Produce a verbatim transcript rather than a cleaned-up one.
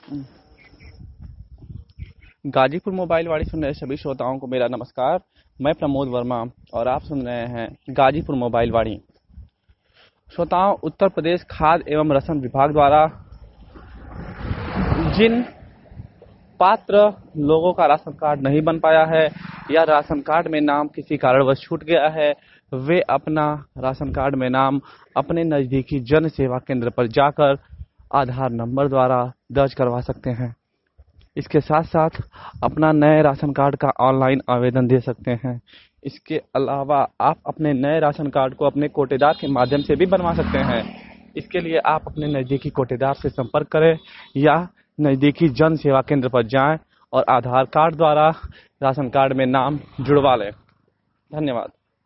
Ghazipur mobile वाणी सुन रहे सभी श्रोताओं को मेरा नमस्कार। मैं प्रमोद वर्मा और आप सुन रहे हैं गाजीपुर मोबाइल वाणी। श्रोताओं, उत्तर प्रदेश खाद्य एवं रसद विभाग द्वारा जिन पात्र लोगों का राशन कार्ड नहीं बन पाया है या राशन कार्ड में नाम किसी कारणवश छूट गया है, वे अपना राशन कार्ड में नाम अपने नजदीकी जन सेवा केंद्र पर जाकर आधार नंबर द्वारा दर्ज करवा सकते हैं। इसके साथ साथ अपना नए राशन कार्ड का ऑनलाइन आवेदन दे सकते हैं। इसके अलावा आप अपने नए राशन कार्ड को अपने कोटेदार के माध्यम से भी बनवा सकते हैं। इसके लिए आप अपने नज़दीकी कोटेदार से संपर्क करें या नज़दीकी जन सेवा केंद्र पर जाएं और आधार कार्ड द्वारा राशन कार्ड में नाम जुड़वा लें। धन्यवाद।